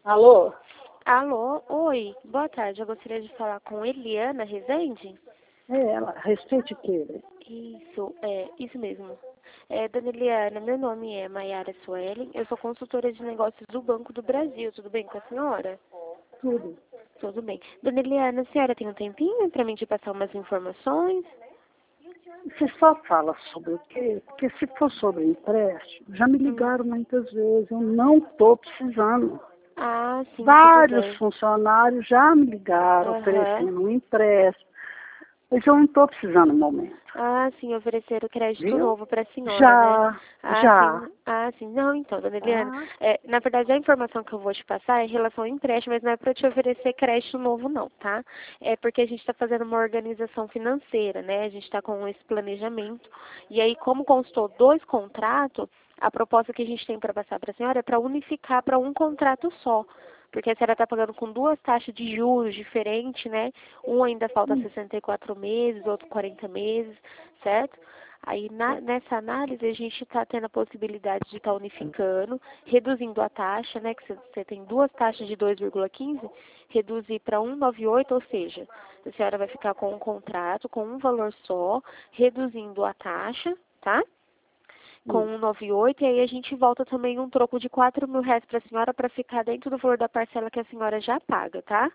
Alô? Alô, oi, boa tarde. Eu gostaria de falar com Eliana Rezende. Ela, a respeito de quê? Isso mesmo. Dona Eliana, meu nome é Maiara Suelen, eu sou consultora de negócios do Banco do Brasil. Tudo bem com a senhora? Tudo. Tudo bem. Dona Eliana, a senhora tem um tempinho para mim te passar umas informações? Você só fala sobre o quê? Porque se for sobre empréstimo, já me ligaram muitas vezes, eu não estou precisando. Ah, sim, Vários tudo bem. funcionários já me ligaram oferecendo um empréstimo, mas eu não estou precisando no momento. Ah, sim, ofereceram crédito Viu? novo para a senhora, né? Já. Sim. Não, então, dona Eliana, Ah, na verdade a informação que eu vou te passar é em relação ao empréstimo, mas não é para te oferecer crédito novo não, tá? É porque a gente está fazendo uma organização financeira, né? A gente está com esse planejamento. E aí, como constou 2 contratos, a proposta que a gente tem para passar para a senhora é para unificar para um contrato só. Porque a senhora está pagando com 2 taxas de juros diferentes, né? Um ainda falta 64 meses, outro 40 meses, certo? Aí, nessa análise, a gente está tendo a possibilidade de estar unificando, reduzindo a taxa, né? Que você tem 2 taxas de 2,15, reduzir para 1,98, ou seja, a senhora vai ficar com um contrato, com um valor só, reduzindo a taxa, tá? Com 1,98, e aí a gente volta também um troco de R$ 4.000 para a senhora para ficar dentro do valor da parcela que a senhora já paga, tá?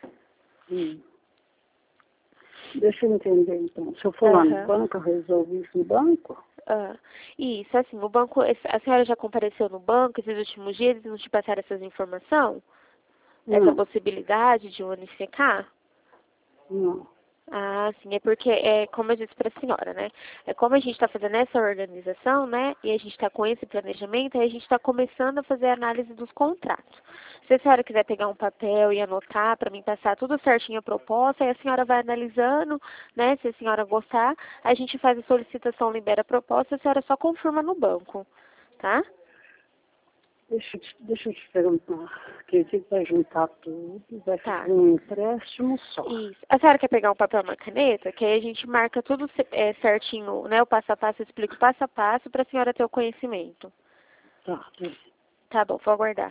Deixa eu entender então. Se eu for lá no banco, eu resolvo isso no banco? Isso, assim, o banco, a senhora já compareceu no banco esses últimos dias, eles não te passaram essas informações? Essa Não. possibilidade de unificar? Não. Ah, sim, é porque, como eu disse para a senhora, né? É como a gente está fazendo essa organização, né? E a gente está com esse planejamento, aí a gente está começando a fazer a análise dos contratos. Se a senhora quiser pegar um papel e anotar para mim passar tudo certinho a proposta, aí a senhora vai analisando, né? Se a senhora gostar, a gente faz a solicitação, libera a proposta, a senhora só confirma no banco, tá? Deixa eu te perguntar. Que a gente vai juntar tudo, vai Tá. fazer um empréstimo só. Isso. A senhora quer pegar um papel e uma caneta? Que aí a gente marca tudo certinho, né? O passo a passo, eu explico o passo a passo para a senhora ter o conhecimento. Tá. Tá bom, vou aguardar.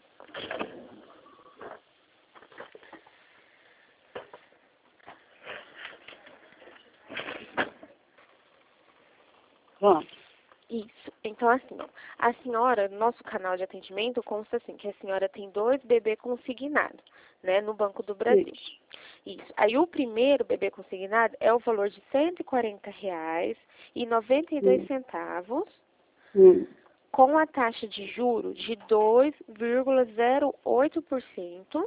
Vamos. Isso. Então, assim, ó, a senhora, no nosso canal de atendimento, consta assim, que a senhora tem 2 bebê consignados, né, no Banco do Brasil. Isso. Aí, o primeiro bebê consignado é o valor de R$ 140,92, com a taxa de juros de 2,08%.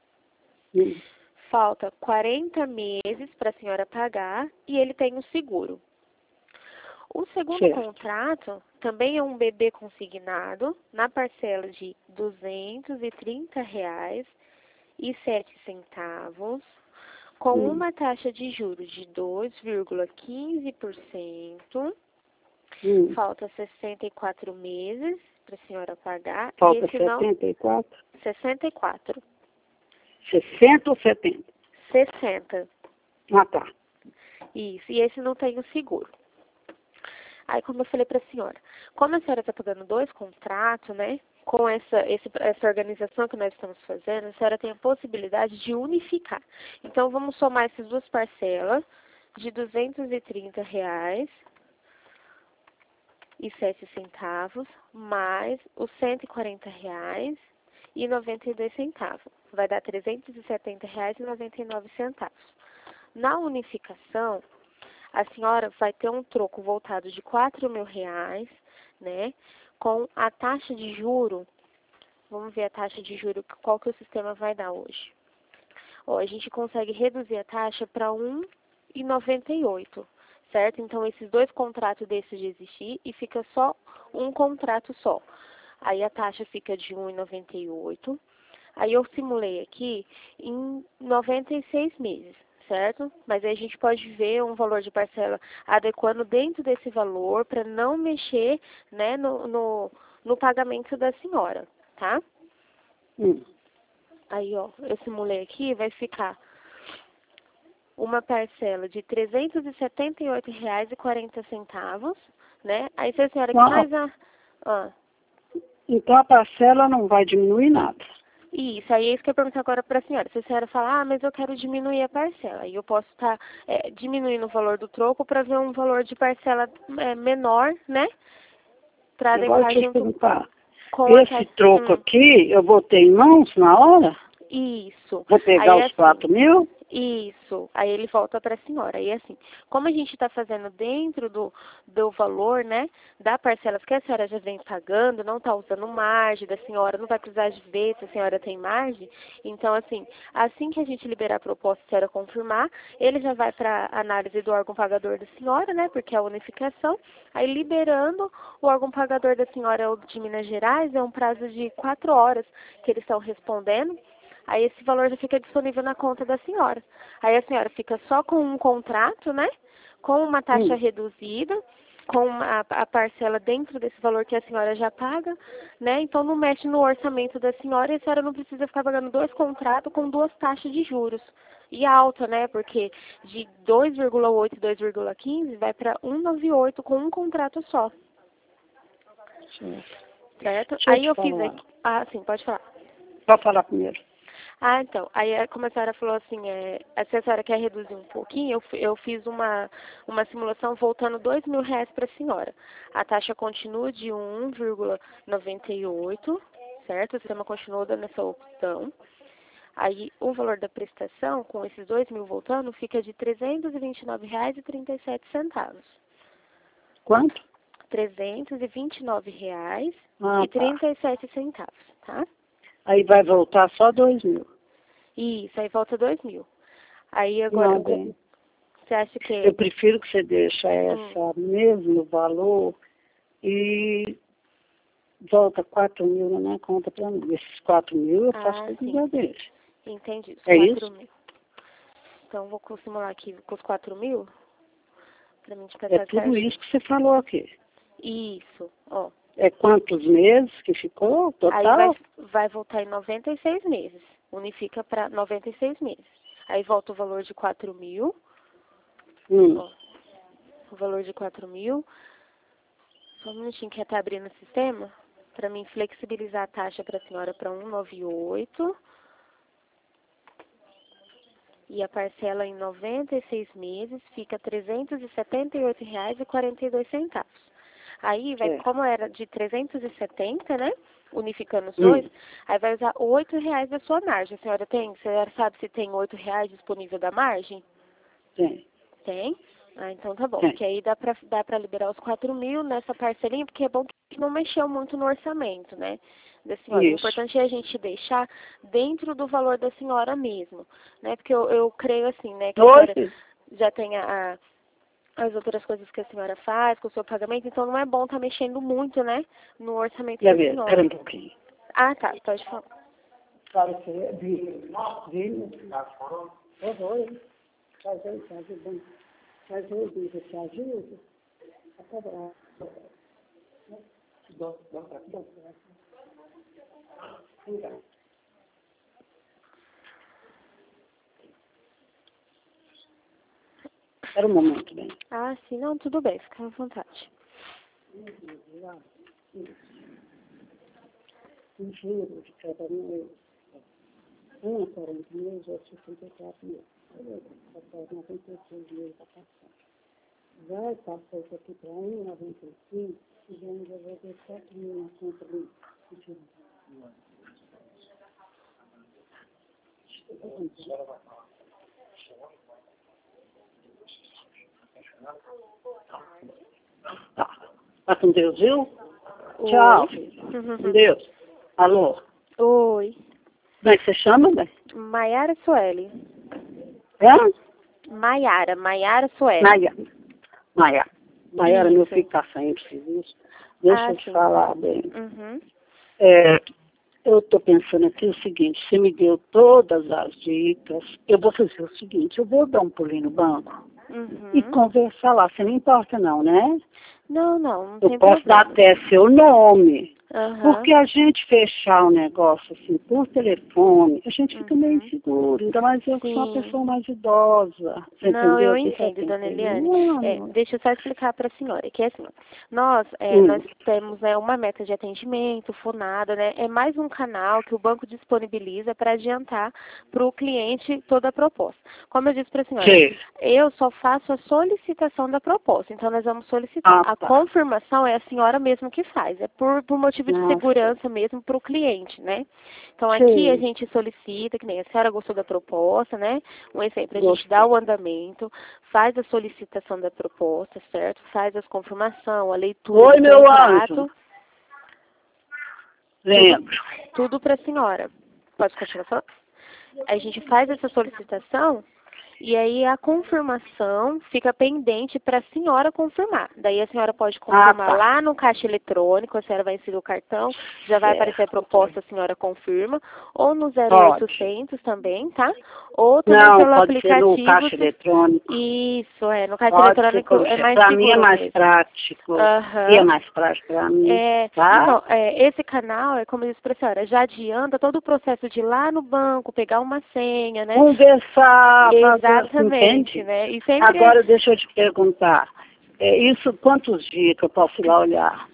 Falta 40 meses para a senhora pagar e ele tem o seguro. O segundo contrato também é um bebê consignado na parcela de R$ 230,07, com uma taxa de juros de 2,15%. Falta 64 meses para a senhora pagar. Falta e esse 74? 64. 60 ou 70? 60. Ah, tá. Isso, e esse não tem o seguro. Aí, como eu falei para a senhora, como a senhora está pagando 2 contratos, né, com essa organização que nós estamos fazendo, a senhora tem a possibilidade de unificar. Então, vamos somar essas 2 parcelas de R$ 230,07 mais os R$ 140,92. Vai dar R$ 370,99. Na unificação, a senhora vai ter um troco voltado de R$ 4.000, né? Com a taxa de juro, vamos ver a taxa de juro, qual que o sistema vai dar hoje. Ó, a gente consegue reduzir a taxa para 1,98, certo? Então, esses 2 contratos deixam de existir e fica só um contrato só. Aí a taxa fica de 1,98. Aí eu simulei aqui em 96 meses. Certo? Mas aí a gente pode ver um valor de parcela adequando dentro desse valor para não mexer, né, no pagamento da senhora, tá? Aí, ó, eu simulei aqui, vai ficar uma parcela de R$ 378,40, né? Aí se a senhora que faz Então a parcela não vai diminuir nada. Isso, aí é isso que eu pergunto agora para a senhora. Se a senhora falar, mas eu quero diminuir a parcela, aí eu posso estar diminuindo o valor do troco para ver um valor de parcela menor, né? Para Agora adequar deixa eu te junto perguntar. com a Esse troco aqui, eu vou ter em mãos na hora? Isso. Vou pegar Aí os assim, 4 mil? isso. Aí ele volta para a senhora. Aí assim, como a gente está fazendo dentro do valor, né, da parcela que a senhora já vem pagando, não está usando margem da senhora, não vai precisar de ver se a senhora tem margem. Então, assim que a gente liberar a proposta, a senhora confirmar, ele já vai para análise do órgão pagador da senhora, né, porque é a unificação. Aí liberando, o órgão pagador da senhora é o de Minas Gerais, é um prazo de 4 horas que eles estão respondendo. Aí esse valor já fica disponível na conta da senhora. Aí a senhora fica só com um contrato, né? Com uma taxa reduzida, com a parcela dentro desse valor que a senhora já paga, né? Então não mexe no orçamento da senhora e a senhora não precisa ficar pagando 2 contratos com 2 taxas de juros. E alta, né? Porque de 2,8 e 2,15 vai para 1,98 com um contrato só. Certo? Deixa eu Aí te eu fiz falar. aqui. Ah, sim, pode falar. Pode falar primeiro. Ah, então, aí como a senhora falou assim, se a senhora quer reduzir um pouquinho, eu fiz uma simulação voltando R$ 2.000 para a senhora. A taxa continua de 1,98, certo? O sistema continua dando essa opção. Aí o valor da prestação, com esses 2.000 voltando, fica de R$ 329,37. Quanto? R$ 329,37, tá? Aí vai voltar só 2 mil. Isso, aí volta 2.000. Aí agora, Não, bem. você acha que... Eu prefiro que você deixe essa mesmo valor e volta 4 mil na minha conta para mim. Esses 4 mil eu faço o que sim. quiser deles. Entendi. Os É 4.000. Então, vou simular aqui com os 4.000, para mim te passar É tudo certinho. isso que você falou aqui. Isso, ó. É quantos meses que ficou total? Aí vai voltar em 96 meses. Unifica para 96 meses. Aí volta o valor de 4.000. Ó, o valor de 4.000. Só um minutinho que tá abrindo o sistema. Para mim flexibilizar a taxa para a senhora para 1,98. E a parcela em 96 meses fica R$ 378,42. Aí, como era de 370, né? Unificando os dois, aí vai usar R$ 8 da sua margem. A senhora sabe se tem R$ 8 disponível da margem? Tem. Tem? Ah, então tá bom. Tem. Porque aí dá pra liberar os 4.000 nessa parcelinha, porque é bom que não mexeu muito no orçamento, né? Da senhora. O importante é a gente deixar dentro do valor da senhora mesmo, né? Porque eu creio assim, né? Que a senhora já tem as outras coisas que a senhora faz com o seu pagamento, então não é bom estar mexendo muito, né? No orçamento da senhora. Espera um pouquinho. Ah, tá. Pode falar. Fala que é de... Oi. Faz aí, bem. Faz aí, você te ajuda? Espera um momento, bem. Ah, sim. Não, tudo bem. Fica à vontade. Um juro de cada mês. Um é 40 mil, outro 64 mil. Vai para 96 mil da passar. Vai passar isso aqui para 1,95 e já ainda vai ter 4 mil na conta do futuro. Tá com Deus, viu? Oi. Tchau. Com Deus. Alô? Oi. Como é que você chama, bem? Maiara Sueli. É? Maiara Sueli. Maiara, meu filho está saindo de serviço. Deixa eu te falar, bem. Eu estou pensando aqui o seguinte, você me deu todas as dicas, eu vou fazer o seguinte, eu vou dar um pulinho no banco e conversar lá, você não importa não, né? Não tem problema. Eu posso dar até seu nome. Porque a gente fechar o negócio assim por telefone, a gente fica meio inseguro. Ainda mais eu que sou uma pessoa mais idosa. Você Não, entendeu? eu entendo, dona Eliane. Deixa eu só explicar para a senhora, que é assim, nós temos uma meta de atendimento, FUNADA, né? É mais um canal que o banco disponibiliza para adiantar para o cliente toda a proposta. Como eu disse para a senhora, eu só faço a solicitação da proposta, então nós vamos solicitar. A confirmação é a senhora mesmo que faz, é por motivo de segurança mesmo para o cliente, né? Então aqui a gente solicita, que nem a senhora gostou da proposta, né? Um exemplo, a gente dá o andamento, faz a solicitação da proposta, certo? Faz as confirmação, a leitura do contrato. Lembro. Tudo para a senhora. Pode continuar falando? A gente faz essa solicitação e aí a confirmação fica pendente para a senhora confirmar. Daí a senhora pode confirmar lá no caixa eletrônico, a senhora vai inserir o cartão, já vai aparecer a proposta, a senhora confirma, ou no 0800 também, tá? Ou também pelo aplicativo. Ser no caixa eletrônico. Isso, no caixa eletrônico é mais seguro. Para mim é mais prático. E é mais prático para mim. Então, esse canal, como eu disse para a senhora, já adianta todo o processo de ir lá no banco, pegar uma senha, né? Conversar, exatamente, né? E sempre... Agora deixa eu te perguntar, isso quantos dias que eu posso ir lá olhar?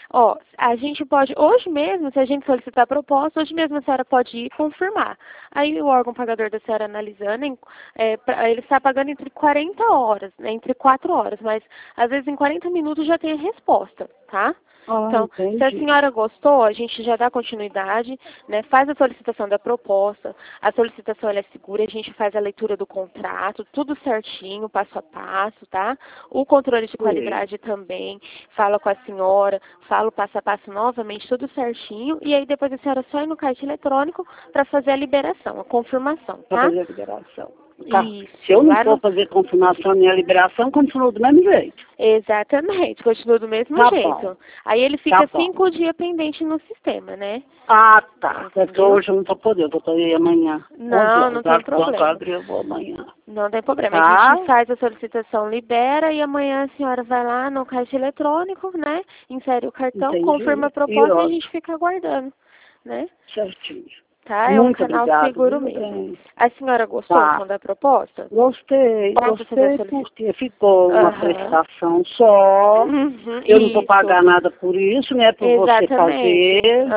A gente pode, hoje mesmo, se a gente solicitar a proposta, hoje mesmo a senhora pode ir confirmar. Aí o órgão pagador da senhora analisando, ele está pagando entre 40 horas, né, entre 4 horas, mas às vezes em 40 minutos já tem a resposta, tá? Então, se a senhora gostou, a gente já dá continuidade, né? Faz a solicitação da proposta, a solicitação ela é segura, a gente faz a leitura do contrato, tudo certinho, passo a passo, tá? O controle de qualidade também, fala com a senhora, fala o passo a passo novamente, tudo certinho, e aí depois a senhora só ir no caixa eletrônico para fazer a liberação, a confirmação, tá? Para fazer a liberação. Se eu não for fazer confirmação nem a liberação, continua do mesmo jeito. Exatamente, continua do mesmo jeito. Aí ele fica 5 dias pendente no sistema, né? Porque hoje eu não vou poder, eu vou ir amanhã. Não tem problema. Eu vou amanhã. Não tem problema. A gente faz a solicitação, libera e amanhã a senhora vai lá no caixa eletrônico, né? Insere o cartão, confirma a proposta e a gente fica aguardando, né? Certinho. Tá? É um canal seguro mesmo. A senhora gostou da proposta? Gostei porque ficou uma prestação só. Eu não vou pagar nada por isso, né? Por você fazer.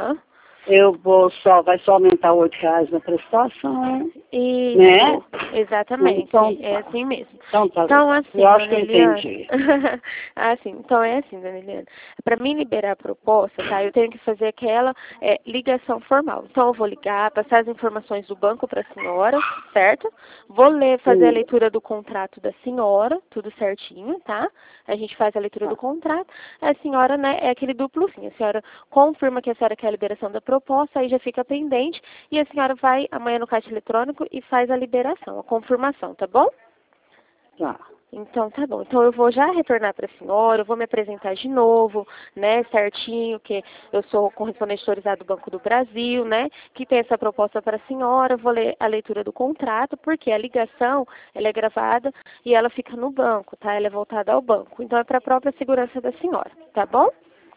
Vai só aumentar R$8 na prestação. Isso, né? Exatamente. Então, é assim mesmo. Então, assim, eu acho que eu entendi. Então é assim, dona Eliane. Para mim liberar a proposta, tá? Eu tenho que fazer aquela ligação formal. Então eu vou ligar, passar as informações do banco para a senhora, certo? Vou fazer a leitura do contrato da senhora, tudo certinho, tá? A gente faz a leitura do contrato. A senhora, né, é aquele duplo sim. A senhora confirma que a senhora quer a liberação da proposta, aí já fica pendente e a senhora vai amanhã no caixa eletrônico e faz a liberação, a confirmação, tá bom? Então, tá bom. Então, eu vou já retornar para a senhora, eu vou me apresentar de novo, né, certinho, que eu sou correspondente autorizado do Banco do Brasil, né, que tem essa proposta para a senhora, eu vou ler a leitura do contrato, porque a ligação, ela é gravada e ela fica no banco, tá? Ela é voltada ao banco. Então, é para a própria segurança da senhora, tá bom?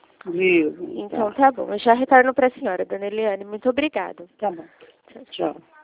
Então, tá bom. Eu já retorno para a senhora, dona Eliane. Muito obrigada. Tá bom. Tchau.